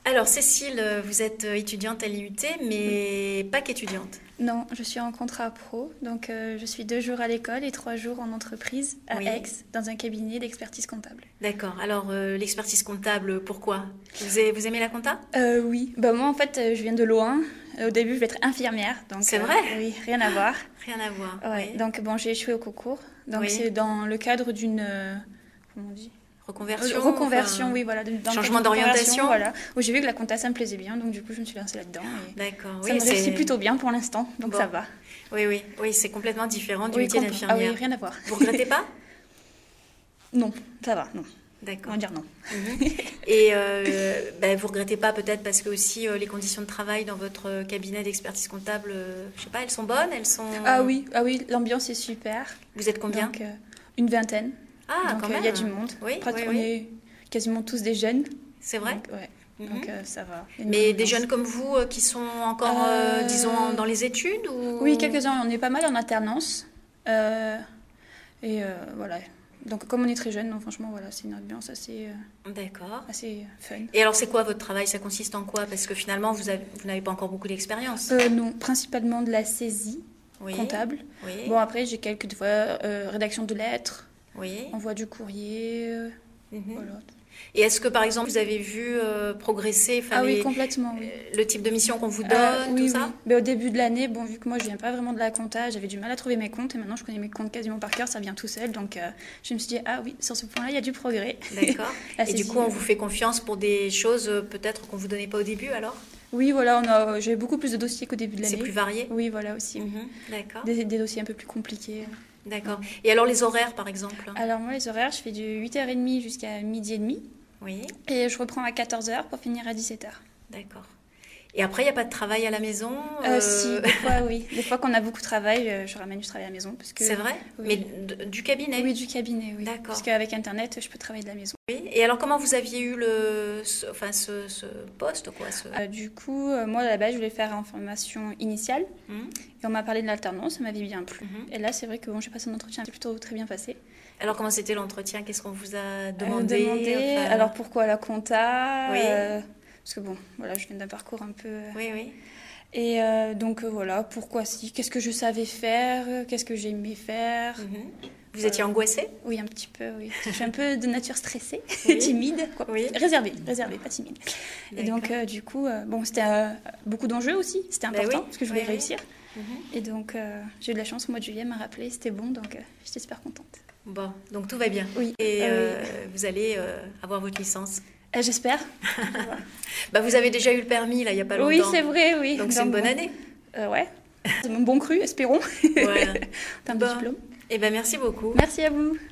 Alors Cécile, vous êtes étudiante à l'IUT, mais pas qu'étudiante. Non, je suis en contrat pro, donc je suis 2 jours à l'école et 3 jours en entreprise à Oui. Aix, dans un cabinet d'expertise comptable. D'accord. Alors l'expertise comptable, pourquoi? Vous aimez la compta? Oui, bah moi en fait je viens de loin. Au début je voulais être infirmière, donc C'est vrai? oui, rien à voir. Rien à voir. Ouais, Oui. donc bon, j'ai échoué au concours, donc Oui. c'est dans le cadre d'une comment on dit? Reconversion? Reconversion, Enfin, oui, voilà, dans le cadre changement d'une reconversion, d'orientation? voilà, où j'ai vu que la compta ça me plaisait bien, donc du coup je me suis lancée là-dedans et D'accord. ça Oui, me réussit c'est plutôt bien pour l'instant, donc bon. ça va. Oui, oui, oui, c'est complètement différent du Oui, métier ah oui, d'infirmière. rien à voir. Vous regrettez pas? Non, ça va, non. On D'accord. va dire non. Mhm. Et ben, vous regrettez pas peut-être parce que aussi les conditions de travail dans votre cabinet d'expertise comptable, je sais pas, elles sont bonnes, elles sont. Ah oui, l'ambiance est super. Vous êtes combien? Donc, une vingtaine. Ah, Donc, quand il même. y a du monde. Oui, oui, On oui. est quasiment tous des jeunes. C'est vrai. Donc, ouais. Mhm. Donc, ça va. Il y a une Mais bonne des ambiance. jeunes comme vous qui sont encore, disons, dans les études ou... Oui, quelques-uns. On est pas mal en alternance. Voilà. Donc, comme on est très jeunes, non, franchement, voilà, c'est une ambiance D'accord. assez fun. Et alors, c'est quoi votre travail? Ça consiste en quoi? Parce que finalement, vous n'avez pas encore beaucoup d'expérience. Non, principalement de la saisie Oui. comptable. Oui. Bon, après, j'ai quelques fois rédaction de lettres, Oui. envoi du courrier, Mhm. voilà. Et est-ce que, par exemple, vous avez vu progresser, enfin, Ah oui, complètement, oui. le type de mission qu'on vous donne, Oui, tout ça? oui. Mais au début de l'année, bon, vu que moi je viens pas vraiment de la compta, j'avais du mal à trouver mes comptes et maintenant je connais mes comptes quasiment par cœur, ça vient tout seul. Donc je me suis dit, ah oui, sur ce point-là, il y a du progrès. D'accord. La Et du saisie, coup, on vous fait confiance pour des choses peut-être qu'on vous donnait pas au début, alors? Oui, voilà, j'ai beaucoup plus de dossiers qu'au début de C'est l'année. plus varié? Oui, voilà aussi. Mhm. D'accord. Des dossiers un peu plus compliqués. D'accord. Et alors, les horaires, par exemple? Alors moi, les horaires, je fais de 8h30 jusqu'à 12h30 Oui. et je reprends à 14h pour finir à 17h. D'accord. Et après, il n'y a pas de travail à la maison? Si, des fois, oui. Des fois qu'on a beaucoup de travail, je ramène du travail à la maison. Parce que, C'est vrai? oui. Mais du cabinet? Oui, du cabinet, oui. D'accord. Parce qu'avec Internet, je peux travailler de la maison. Oui. Et alors, comment vous aviez eu ce poste, quoi, Du coup, moi, à la base, je voulais faire en formation initiale. Mhm. Et on m'a parlé de l'alternance, ça m'avait bien plu. Mhm. Et là, c'est vrai que bon, j'ai passé un entretien, c'est plutôt très bien passé. Alors, comment c'était l'entretien? Qu'est-ce qu'on vous a demandé? Enfin, Alors, pourquoi la compta? Oui. Parce que bon, voilà, je viens d'un parcours un peu... Oui, oui. Et donc, voilà, pourquoi si? Qu'est-ce que je savais faire? Qu'est-ce que j'aimais faire? Mhm. Vous étiez angoissée? Oui, un petit peu, oui. Je suis un peu de nature stressée, Oui. timide, quoi. Oui. Réservée, pas timide. Et D'accord. donc, du coup, bon, c'était beaucoup d'enjeux aussi, c'était Ben important, oui, parce que je voulais oui, oui. réussir. Mhm. Et donc, j'ai eu de la chance, au mois de juillet, elle m'a rappelé, c'était bon, donc j'étais super contente. Bon, donc tout va bien. Oui. Et Oui. vous allez avoir votre licence. J'espère. Bah, vous avez déjà eu le permis, là, il n'y a pas longtemps. Oui, c'est vrai, oui. Donc c'est une bonne bon, année. Ouais. C'est mon bon cru, espérons. Voilà. En termes de Bon. diplôme. Eh ben, merci beaucoup. Merci à vous.